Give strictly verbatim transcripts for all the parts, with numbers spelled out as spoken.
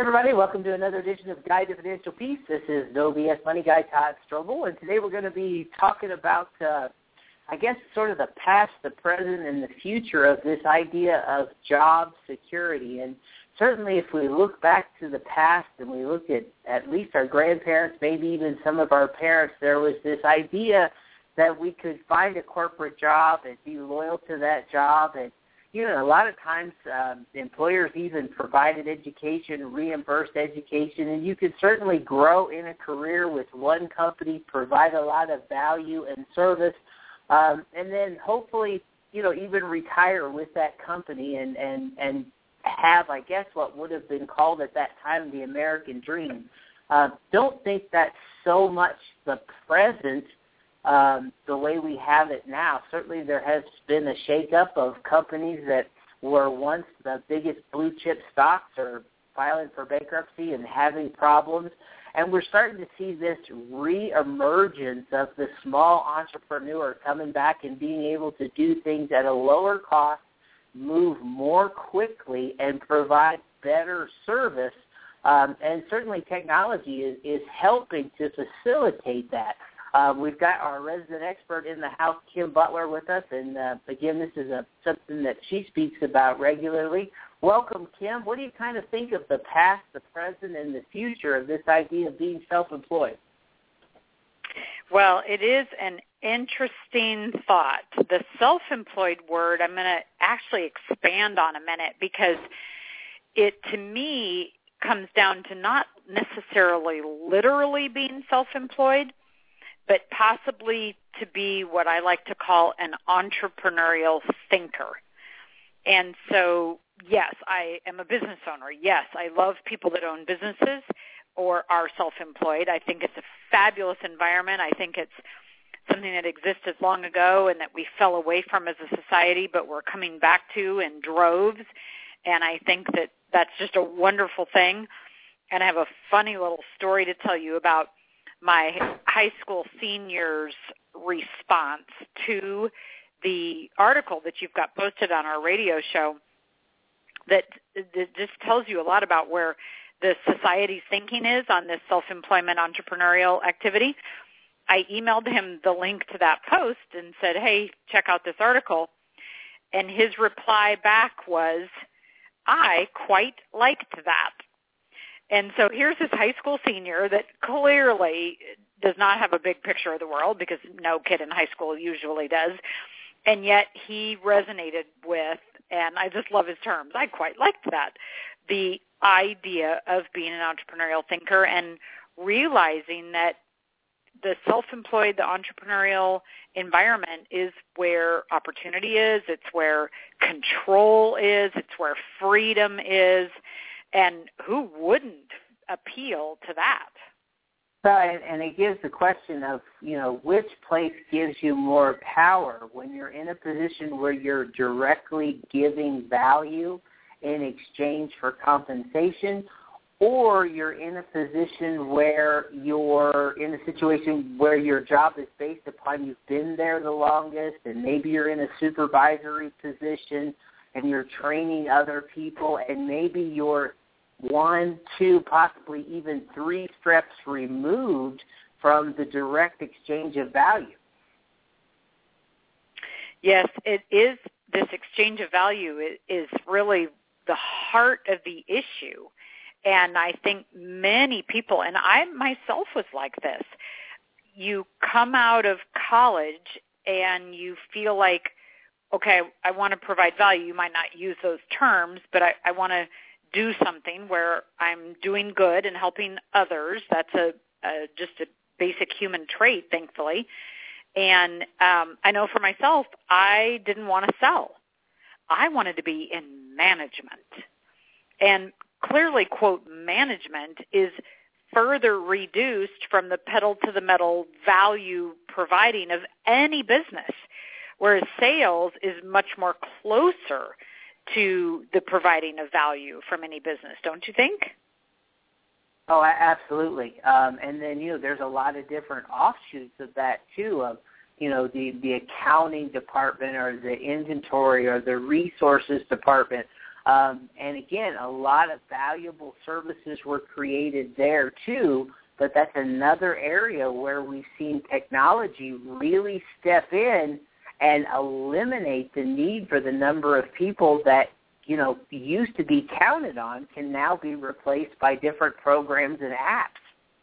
everybody. Welcome to another edition of Guide to Financial Peace. This is No B S Money Guy Todd Strobel, and today we're going to be talking about, uh, I guess, sort of the past, the present, and the future of this idea of job security. And certainly if we look back to the past and we look at at least our grandparents, maybe even some of our parents, there was this idea that we could find a corporate job and be loyal to that job. And, you know, a lot of times um, employers even provided education, reimbursed education, and you could certainly grow in a career with one company, provide a lot of value and service, um, and then hopefully, you know, even retire with that company and, and, and have, I guess, what would have been called at that time the American dream. Uh, don't think that's so much the present Um, the way we have it now. Certainly there has been a shakeup of companies that were once the biggest blue chip stocks are filing for bankruptcy and having problems. And we're starting to see this re-emergence of the small entrepreneur coming back and being able to do things at a lower cost, move more quickly, and provide better service. Um, and certainly technology is, is helping to facilitate that. Uh, we've got our resident expert in the house, Kim Butler, with us, and uh, again, this is a, something that she speaks about regularly. Welcome, Kim. What do you kind of think of the past, the present, and the future of this idea of being self-employed? Well, it is an interesting thought. The self-employed word, I'm going to actually expand on a minute because it, to me, comes down to not necessarily literally being self-employed, but possibly to be what I like to call an entrepreneurial thinker. And so, yes, I am a business owner. Yes, I love people that own businesses or are self-employed. I think it's a fabulous environment. I think it's something that existed long ago and that we fell away from as a society, but we're coming back to in droves. And I think that that's just a wonderful thing. And I have a funny little story to tell you about my high school seniors' response to the article that you've got posted on our radio show that, that just tells you a lot about where the society's thinking is on this self-employment entrepreneurial activity. I emailed him the link to that post and said, hey, check out this article. And his reply back was, I quite liked that. And so here's this high school senior that clearly does not have a big picture of the world because no kid in high school usually does, and yet he resonated with, and I just love his terms, I quite liked that, the idea of being an entrepreneurial thinker and realizing that the self-employed, the entrepreneurial environment is where opportunity is, it's where control is, it's where freedom is. And who wouldn't appeal to that? So, and, and it gives the question of, you know, which place gives you more power when you're in a position where you're directly giving value in exchange for compensation, or you're in a position where you're in a situation where your job is based upon you've been there the longest and maybe you're in a supervisory position and you're training other people, and maybe you're one, two, possibly even three steps removed from the direct exchange of value. Yes, it is. This exchange of value is really the heart of the issue. And I think many people, and I myself was like this, you come out of college and you feel like, okay, I want to provide value. You might not use those terms, but I, I want to do something where I'm doing good and helping others. That's a, a just a basic human trait, thankfully. And um, I know for myself, I didn't want to sell. I wanted to be in management. And clearly, quote, management is further reduced from the pedal to the metal value providing of any business, whereas sales is much more closer to the providing of value from any business, don't you think? Oh, absolutely. Um, and then, you know, there's a lot of different offshoots of that, too, of, you know, the, the accounting department or the inventory or the resources department. Um, and again, a lot of valuable services were created there too, but that's another area where we've seen technology really step in and eliminate the need for the number of people that, you know, used to be counted on can now be replaced by different programs and apps.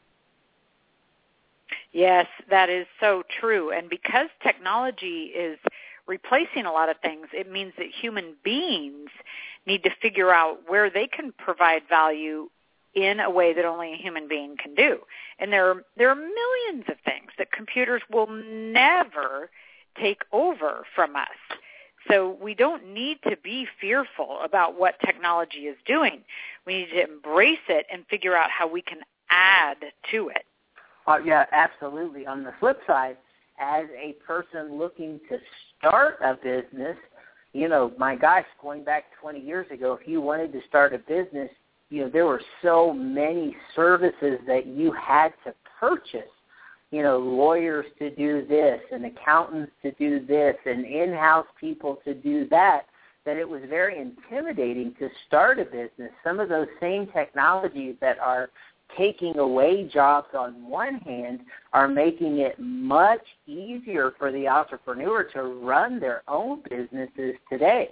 Yes, that is so true. And because technology is replacing a lot of things, it means that human beings need to figure out where they can provide value in a way that only a human being can do. And there are, there are millions of things that computers will never take over from us. So we don't need to be fearful about what technology is doing. We need to embrace it and figure out how we can add to it. Uh, yeah, absolutely. On the flip side, as a person looking to start a business, you know, my gosh, going back twenty years ago, if you wanted to start a business, you know, there were so many services that you had to purchase. You know, lawyers to do this and accountants to do this and in-house people to do that, that it was very intimidating to start a business. Some of those same technologies that are taking away jobs on one hand are making it much easier for the entrepreneur to run their own businesses today.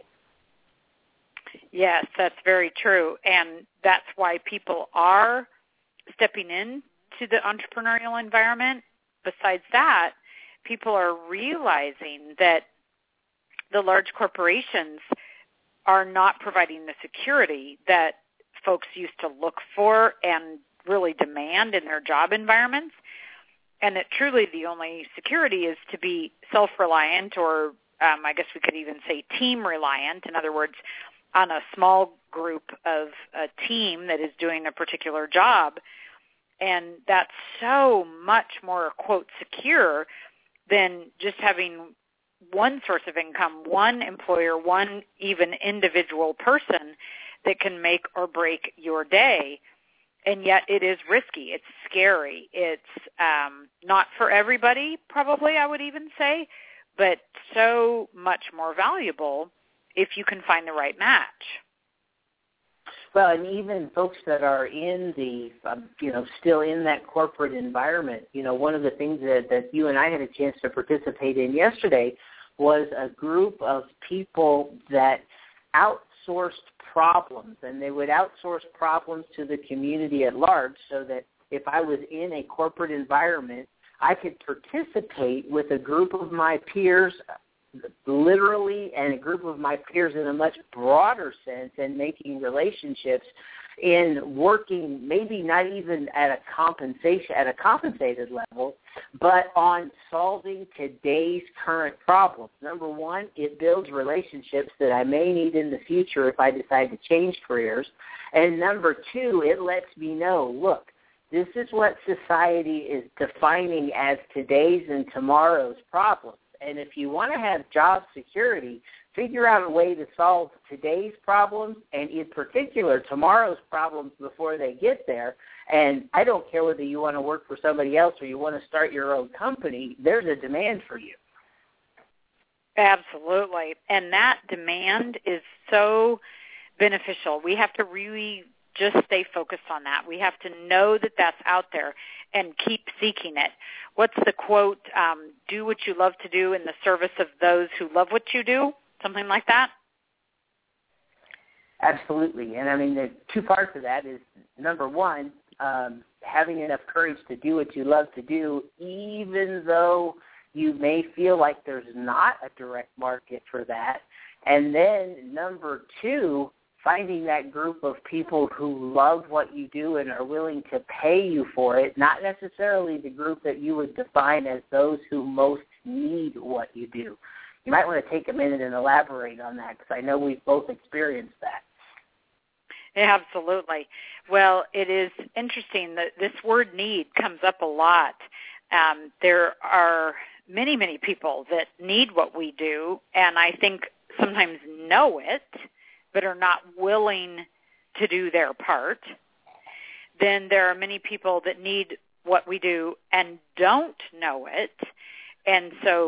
Yes, that's very true. And that's why people are stepping into the entrepreneurial environment. Besides that, people are realizing that the large corporations are not providing the security that folks used to look for and really demand in their job environments, and that truly the only security is to be self-reliant, or um, I guess we could even say team-reliant. In other words, on a small group of a team that is doing a particular job. And that's so much more, quote, secure than just having one source of income, one employer, one even individual person that can make or break your day. And yet it is risky. It's scary. It's um, not for everybody, probably, I would even say, but so much more valuable if you can find the right match. Well, and even folks that are in the, um, you know, still in that corporate environment, you know, one of the things that, that you and I had a chance to participate in yesterday was a group of people that outsourced problems, and they would outsource problems to the community at large, so that if I was in a corporate environment, I could participate with a group of my peers, literally, and a group of my peers in a much broader sense, and making relationships in working maybe not even at a compensation at a compensated level, but on solving today's current problems. Number one, it builds relationships that I may need in the future if I decide to change careers. And number two, it lets me know, look, this is what society is defining as today's and tomorrow's problems. And if you want to have job security, figure out a way to solve today's problems and, in particular, tomorrow's problems before they get there. And I don't care whether you want to work for somebody else or you want to start your own company, there's a demand for you. Absolutely. And that demand is so beneficial. We have to really just stay focused on that. We have to know that that's out there and keep seeking it. What's the quote? Um, do what you love to do in the service of those who love what you do? Something like that? Absolutely. And I mean, the two parts of that is, number one, um, having enough courage to do what you love to do, even though you may feel like there's not a direct market for that. And then number two, finding that group of people who love what you do and are willing to pay you for it, not necessarily the group that you would define as those who most need what you do. You might want to take a minute and elaborate on that, because I know we've both experienced that. Yeah, absolutely. Well, it is interesting that this word need comes up a lot. Um, there are many, many people that need what we do, and I think sometimes know it, but are not willing to do their part. Then there are many people that need what we do and don't know it, and so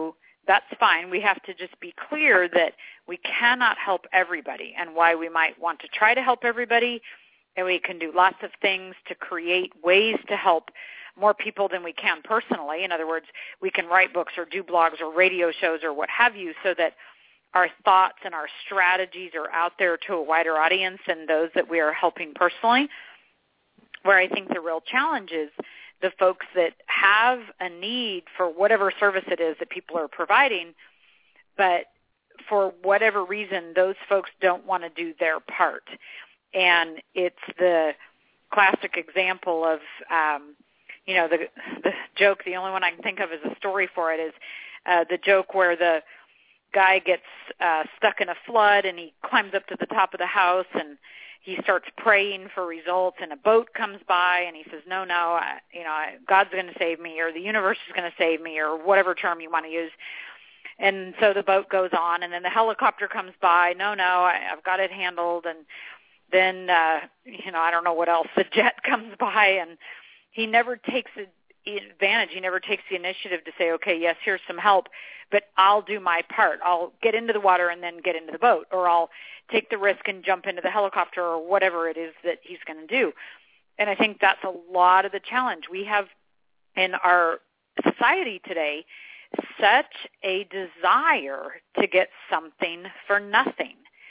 that's fine. We have to just be clear that we cannot help everybody, and why we might want to try to help everybody, and we can do lots of things to create ways to help more people than we can personally. In other words, we can write books or do blogs or radio shows or what have you, so that our thoughts and our strategies are out there to a wider audience than those that we are helping personally. Where I think the real challenge is the folks that have a need for whatever service it is that people are providing, but for whatever reason, those folks don't want to do their part. And it's the classic example of, um, you know, the, the joke, the only one I can think of as a story for it is uh, the joke where the guy gets uh, stuck in a flood and he climbs up to the top of the house and he starts praying for results, and a boat comes by and he says, no, no, I, you know, I, God's going to save me, or the universe is going to save me, or whatever term you want to use. And so the boat goes on, and then the helicopter comes by. No, no, I, I've got it handled. And then, uh, you know, I don't know what else. The jet comes by, and he never takes advantage. He never takes the initiative to say, okay, yes, here's some help, but I'll do my part. I'll get into the water and then get into the boat, or I'll take the risk and jump into the helicopter, or whatever it is that he's going to do. And I think that's a lot of the challenge. We have in our society today such a desire to get something for nothing.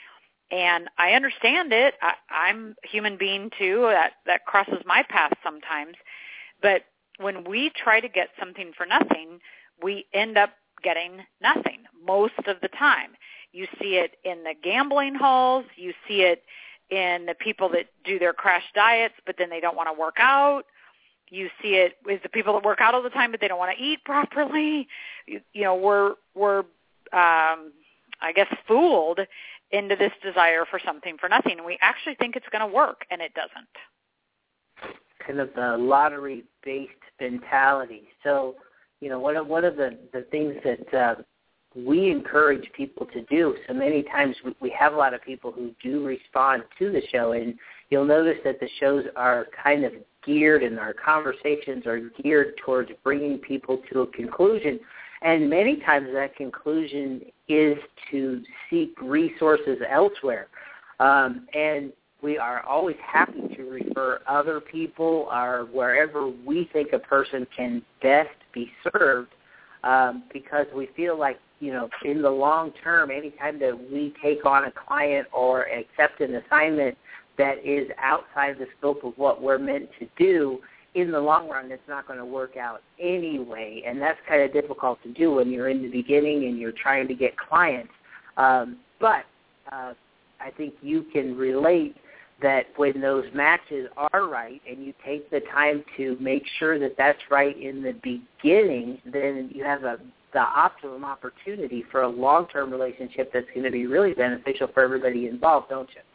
And I understand it. I, I'm a human being too. That, that crosses my path sometimes. But when we try to get something for nothing, we end up getting nothing most of the time. You see it in the gambling halls. You see it in the people that do their crash diets, but then they don't want to work out. You see it with the people that work out all the time, but they don't want to eat properly. You, you know, we're, we're um, I guess, fooled into this desire for something for nothing. We actually think it's going to work, and it doesn't. Kind of the lottery-based mentality. So, you know, one of, one of the, the things that uh, we encourage people to do, so many times we, we have a lot of people who do respond to the show, and you'll notice that the shows are kind of geared and our conversations are geared towards bringing people to a conclusion. And many times that conclusion is to seek resources elsewhere. Um, and we are always happy to refer other people or wherever we think a person can best be served, um, because we feel like, you know, in the long term, anytime that we take on a client or accept an assignment that is outside the scope of what we're meant to do, in the long run, it's not going to work out anyway. And that's kind of difficult to do when you're in the beginning and you're trying to get clients. Um, but uh, I think you can relate that when those matches are right and you take the time to make sure that that's right in the beginning, then you have a, the optimum opportunity for a long-term relationship that's going to be really beneficial for everybody involved, don't you?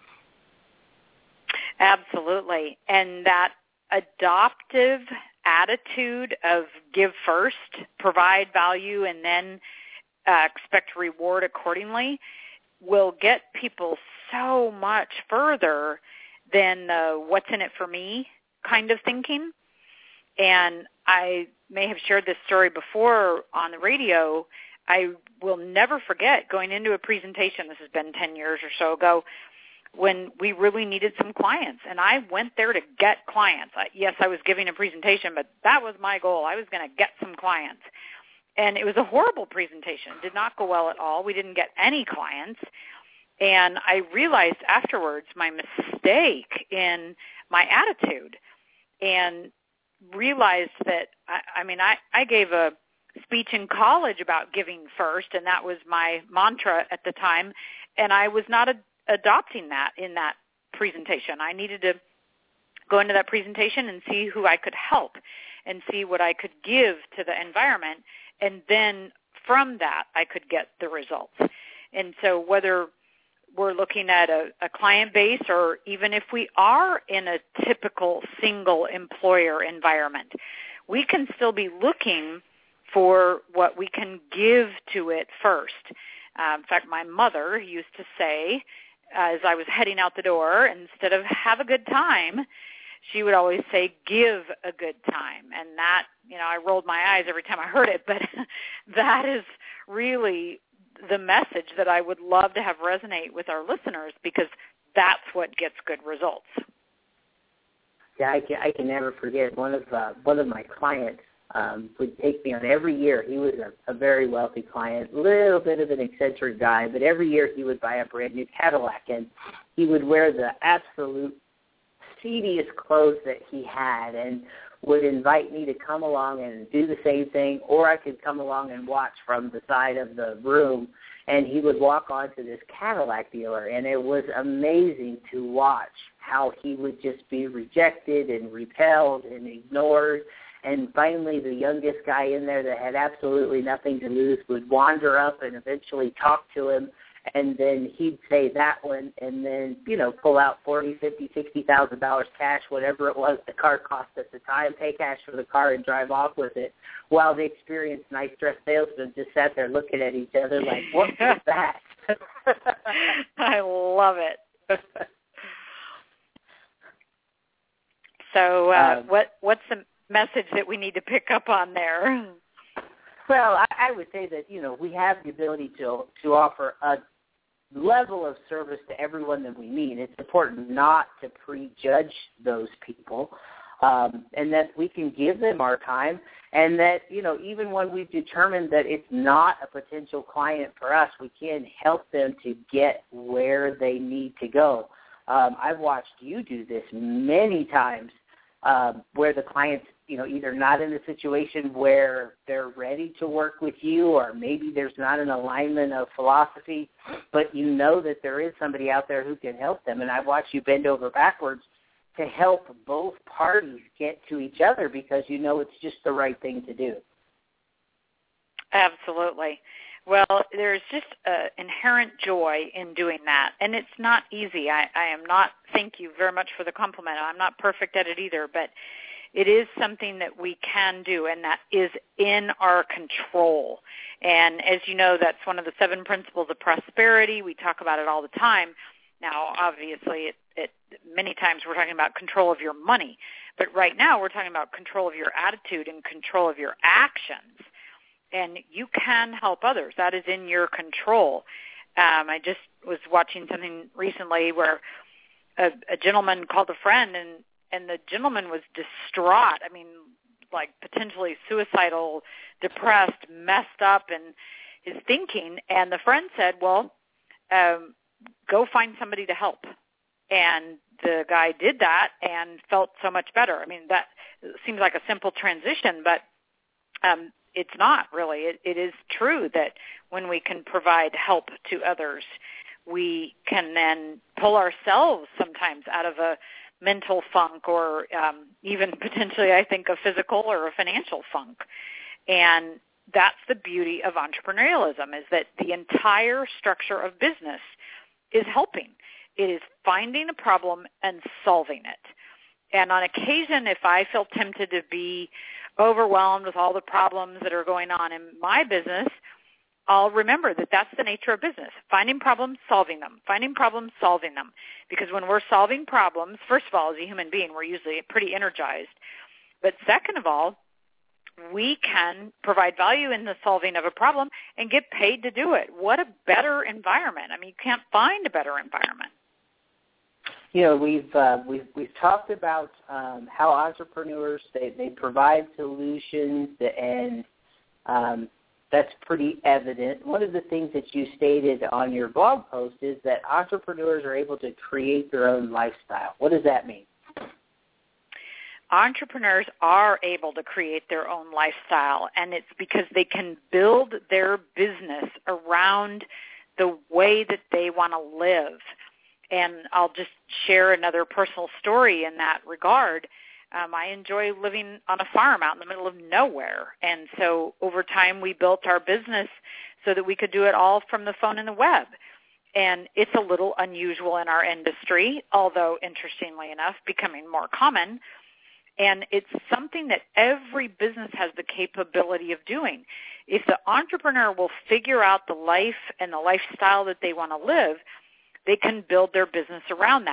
Absolutely. And that adoptive attitude of give first, provide value, and then uh, expect reward accordingly will get people so much further than uh, what's in it for me kind of thinking. And I may have shared this story before on the radio. I will never forget going into a presentation, this has been ten years or so ago, when we really needed some clients. And I went there to get clients. I, yes, I was giving a presentation, but that was my goal. I was going to get some clients. And it was a horrible presentation. It did not go well at all. We didn't get any clients. And I realized afterwards my mistake in my attitude, and realized that, I, I mean, I, I gave a speech in college about giving first, and that was my mantra at the time, and I was not a, adopting that in that presentation. I needed to go into that presentation and see who I could help and see what I could give to the environment, and then from that I could get the results. And so whether we're looking at a, a client base, or even if we are in a typical single employer environment, we can still be looking for what we can give to it first. Uh, in fact, my mother used to say, as I was heading out the door, instead of have a good time, she would always say, give a good time. And that, you know, I rolled my eyes every time I heard it, but that is really the message that I would love to have resonate with our listeners, because that's what gets good results. Yeah, I can, I can never forget one of uh, one of my clients um, would take me on every year. He was a, a very wealthy client, little bit of an eccentric guy, but every year he would buy a brand new Cadillac, and he would wear the absolute seediest clothes that he had, and would invite me to come along and do the same thing, or I could come along and watch from the side of the room. And he would walk onto this Cadillac dealer, and it was amazing to watch how he would just be rejected and repelled and ignored. And finally, the youngest guy in there that had absolutely nothing to lose would wander up and eventually talk to him, and then he'd say that one, and then, you know, pull out forty, fifty, sixty thousand dollars cash, whatever it was the car cost at the time, pay cash for the car and drive off with it, while the experienced, nice-dressed salesman just sat there looking at each other like, what was that? I love it. So uh, um, what what's the message that we need to pick up on there? Well, I, I would say that, you know, we have the ability to to offer a level of service to everyone that we meet. It's important not to prejudge those people, um, and that we can give them our time, and that, you know, even when we've determined that it's not a potential client for us, we can help them to get where they need to go. Um, I've watched you do this many times, um, where the client's, you know, either not in a situation where they're ready to work with you, or maybe there's not an alignment of philosophy, but you know that there is somebody out there who can help them. And I've watched you bend over backwards to help both parties get to each other, because you know it's just the right thing to do. Absolutely. Well, there's just an inherent joy in doing that, and it's not easy. I, I am not, thank you very much for the compliment. I'm not perfect at it either, but it is something that we can do, and that is in our control. And as you know, that's one of the seven principles of prosperity. We talk about it all the time. Now, obviously, it, it, many times we're talking about control of your money, but right now we're talking about control of your attitude and control of your actions. And you can help others. That is in your control. Um, I just was watching something recently where a, a gentleman called a friend, and And the gentleman was distraught. I mean, like potentially suicidal, depressed, messed up in his thinking. And the friend said, well, um, go find somebody to help. And the guy did that and felt so much better. I mean, that seems like a simple transition, but um, it's not really. It, it is true that when we can provide help to others, we can then pull ourselves sometimes out of a mental funk, or um, even potentially, I think, a physical or a financial funk. And that's the beauty of entrepreneurialism, is that the entire structure of business is helping. It is finding a problem and solving it. And on occasion, if I feel tempted to be overwhelmed with all the problems that are going on in my business, I'll remember that that's the nature of business, finding problems, solving them, finding problems, solving them. Because when we're solving problems, first of all, as a human being, we're usually pretty energized. But second of all, we can provide value in the solving of a problem and get paid to do it. What a better environment. I mean, you can't find a better environment. You know, we've uh, we've we've talked about um, how entrepreneurs, they, they provide solutions, and um, that's pretty evident. One of the things that you stated on your blog post is that entrepreneurs are able to create their own lifestyle. What does that mean? Entrepreneurs are able to create their own lifestyle, and it's because they can build their business around the way that they want to live. And I'll just share another personal story in that regard. Um, I enjoy living on a farm out in the middle of nowhere. And so over time we built our business so that we could do it all from the phone and the web. And it's a little unusual in our industry, although interestingly enough, becoming more common. And it's something that every business has the capability of doing. If the entrepreneur will figure out the life and the lifestyle that they want to live, they can build their business around that.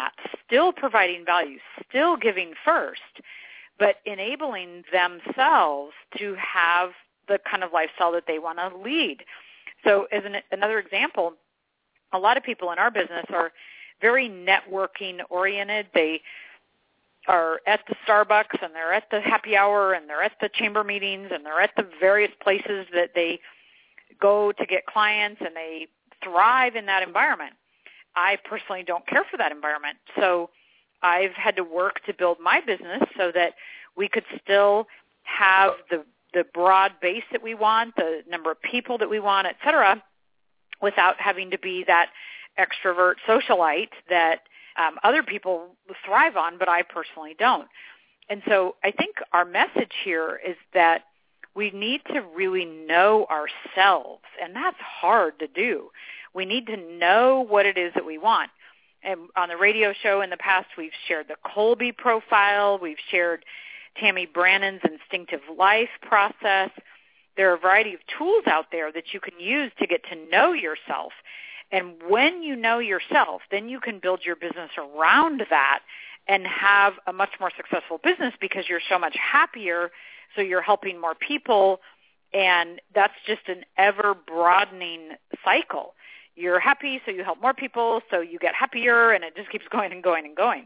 still providing value, still giving first, but enabling themselves to have the kind of lifestyle that they want to lead. So as an, another example, a lot of people in our business are very networking oriented. They are at the Starbucks and they're at the happy hour and they're at the chamber meetings and they're at the various places that they go to get clients, and they thrive in that environment. I personally don't care for that environment. So I've had to work to build my business so that we could still have the the broad base that we want, the number of people that we want, et cetera, without having to be that extrovert socialite that um, other people thrive on, but I personally don't. And so I think our message here is that we need to really know ourselves, and that's hard to do. We need to know what it is that we want. And on the radio show in the past, we've shared the Kolbe profile. We've shared Tammy Brannan's instinctive life process. There are a variety of tools out there that you can use to get to know yourself. And when you know yourself, then you can build your business around that and have a much more successful business because you're so much happier, so you're helping more people, and that's just an ever-broadening cycle. You're happy, so you help more people, so you get happier, and it just keeps going and going and going.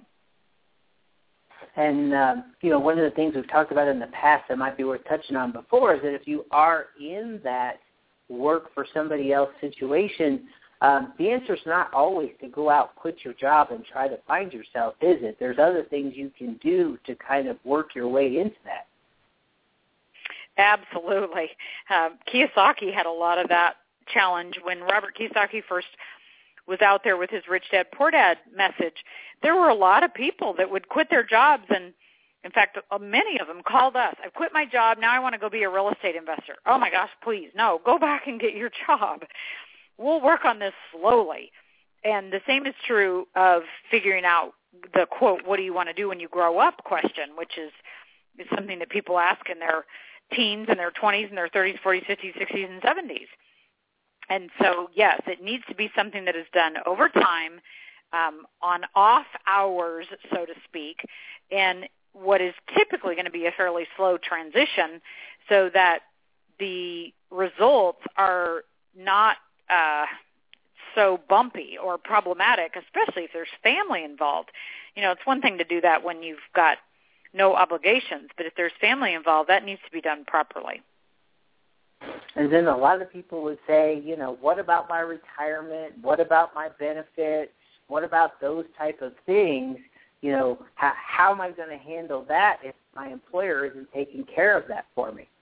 And, uh, you know, one of the things we've talked about in the past that might be worth touching on before is that if you are in that work for somebody else situation, um, the answer is not always to go out, quit your job, and try to find yourself, is it? There's other things you can do to kind of work your way into that. Absolutely. Um, Kiyosaki had a lot of that challenge when Robert Kiyosaki first was out there with his Rich Dad, Poor Dad message. There were a lot of people that would quit their jobs, and in fact, many of them called us. I've quit my job. Now I want to go be a real estate investor. Oh, my gosh, please, no, go back and get your job. We'll work on this slowly. And the same is true of figuring out the, quote, what do you want to do when you grow up question, which is, is something that people ask in their teens and their twenties and their thirties, forties, fifties, sixties, and seventies. And so, yes, it needs to be something that is done over time, um, on off hours, so to speak, and what is typically going to be a fairly slow transition so that the results are not uh, so bumpy or problematic, especially if there's family involved. You know, it's one thing to do that when you've got no obligations, but if there's family involved, that needs to be done properly. And then a lot of people would say, you know, what about my retirement? What about my benefits? What about those type of things? You know, how, how am I going to handle that if my employer isn't taking care of that for me?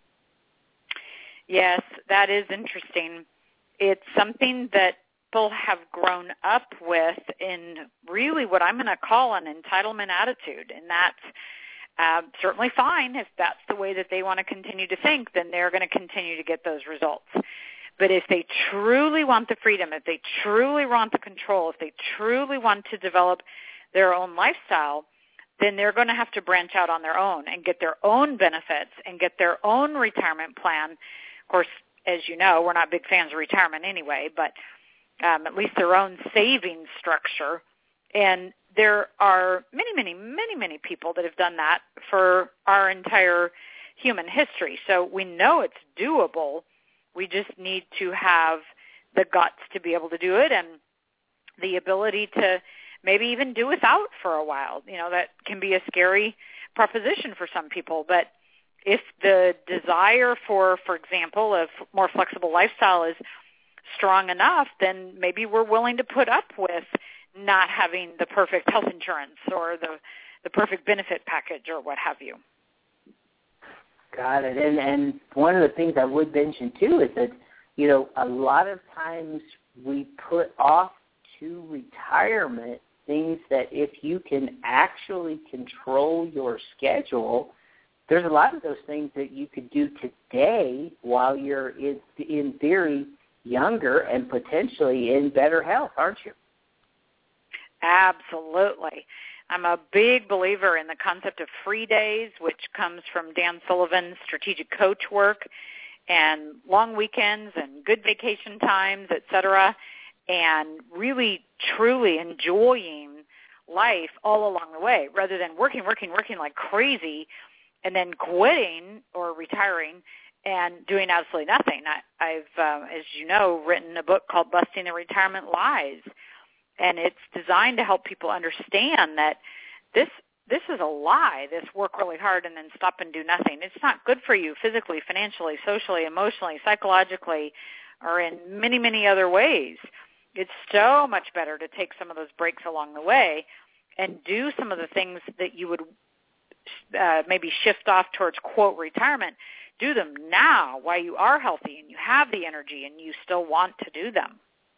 Yes, that is interesting. It's something that people have grown up with in really what I'm going to call an entitlement attitude, and that's Uh, certainly fine. If that's the way that they want to continue to think, then they're going to continue to get those results. But if they truly want the freedom, if they truly want the control, if they truly want to develop their own lifestyle, then they're going to have to branch out on their own and get their own benefits and get their own retirement plan. Of course, as you know, we're not big fans of retirement anyway, but um, at least their own savings structure. And there are many, many, many, many people that have done that for our entire human history. So we know it's doable. We just need to have the guts to be able to do it and the ability to maybe even do without for a while. You know, that can be a scary proposition for some people. But if the desire for, for example, a more flexible lifestyle is strong enough, then maybe we're willing to put up with not having the perfect health insurance or the the perfect benefit package or what have you. Got it. And and one of the things I would mention too is that, you know, a lot of times we put off to retirement things that if you can actually control your schedule, there's a lot of those things that you could do today while you're in, in theory younger and potentially in better health, aren't you? Absolutely. I'm a big believer in the concept of free days, which comes from Dan Sullivan's strategic coach work, and long weekends and good vacation times, et cetera, and really truly enjoying life all along the way, rather than working, working, working like crazy and then quitting or retiring and doing absolutely nothing. I, I've, uh, as you know, written a book called Busting the Retirement Lies, and it's designed to help people understand that this this is a lie, this work really hard and then stop and do nothing. It's not good for you physically, financially, socially, emotionally, psychologically, or in many, many other ways. It's so much better to take some of those breaks along the way and do some of the things that you would uh, maybe shift off towards, quote, retirement. Do them now while you are healthy and you have the energy and you still want to do them.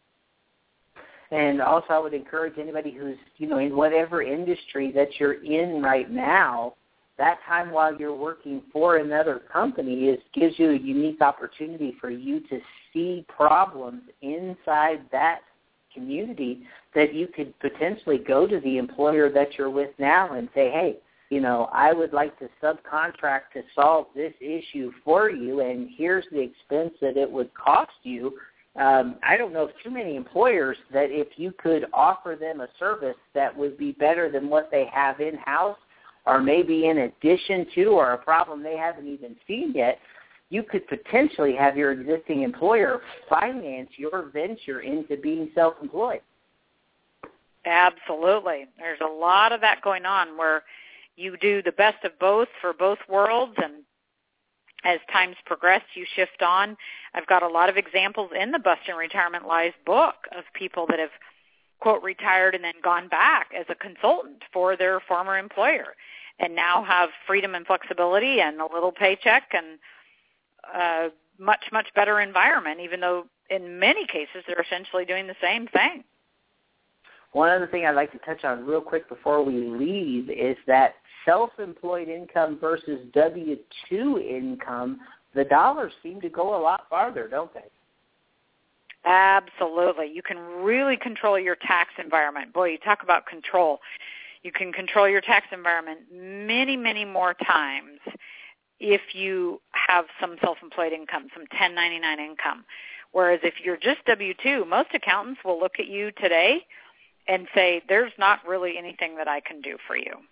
And also I would encourage anybody who's, you know, in whatever industry that you're in right now, that time while you're working for another company is gives you a unique opportunity for you to see problems inside that community that you could potentially go to the employer that you're with now and say, hey, you know, I would like to subcontract to solve this issue for you, and here's the expense that it would cost you. Um, I don't know of too many employers that if you could offer them a service that would be better than what they have in-house or maybe in addition to or a problem they haven't even seen yet, you could potentially have your existing employer finance your venture into being self-employed. Absolutely. There's a lot of that going on where you do the best of both for both worlds, and as times progress, you shift on. I've got a lot of examples in the Busting Retirement Lies book of people that have, quote, retired and then gone back as a consultant for their former employer and now have freedom and flexibility and a little paycheck and a much, much better environment, even though in many cases they're essentially doing the same thing. One other thing I'd like to touch on real quick before we leave is that self-employed income versus W two income, the dollars seem to go a lot farther, don't they? Absolutely. You can really control your tax environment. Boy, you talk about control. You can control your tax environment many, many more times if you have some self-employed income, some ten ninety-nine income. Whereas if you're just W two, most accountants will look at you today and say, there's not really anything that I can do for you.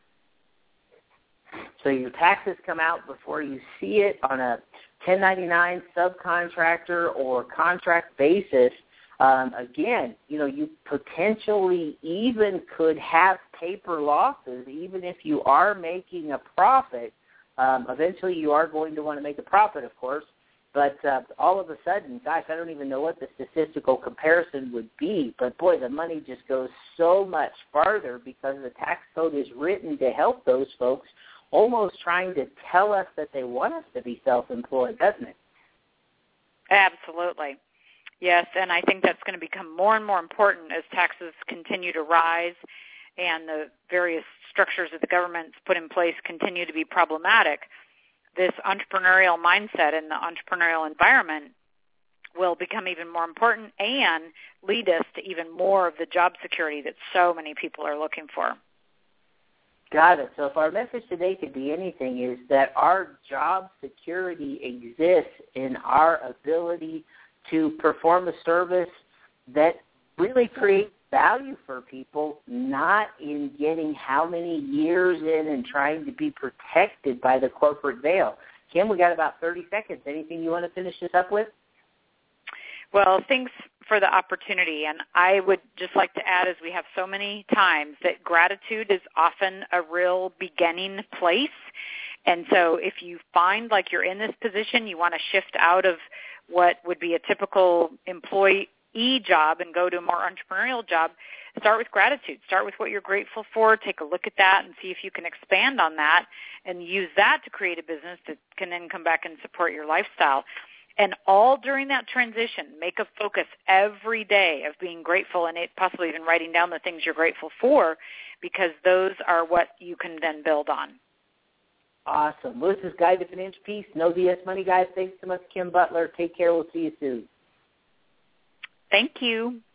So your taxes come out before you see it on a ten ninety-nine subcontractor or contract basis. Um, again, you know, you potentially even could have paper losses, even if you are making a profit. Um, eventually you are going to want to make a profit, of course. But uh, all of a sudden, gosh, I don't even know what the statistical comparison would be. But, boy, the money just goes so much farther because the tax code is written to help those folks, almost trying to tell us that they want us to be self-employed, doesn't it? Absolutely. Yes, and I think that's going to become more and more important as taxes continue to rise and the various structures that the government's put in place continue to be problematic. This entrepreneurial mindset and the entrepreneurial environment will become even more important and lead us to even more of the job security that so many people are looking for. Got it. So if our message today could be anything, is that our job security exists in our ability to perform a service that really creates value for people, not in getting how many years in and trying to be protected by the corporate veil. Kim, we got about thirty seconds. Anything you want to finish this up with? Well, thanks for the opportunity. And I would just like to add, as we have so many times, that gratitude is often a real beginning place. And so if you find like you're in this position, you want to shift out of what would be a typical employee job and go to a more entrepreneurial job, start with gratitude. Start with what you're grateful for. Take a look at that and see if you can expand on that and use that to create a business that can then come back and support your lifestyle. And all during that transition, make a focus every day of being grateful and it, possibly even writing down the things you're grateful for, because those are what you can then build on. Awesome. Well, this is Guide to Financial Peace. No B S Money, guys. Thanks so much, Kim Butler. Take care. We'll see you soon. Thank you.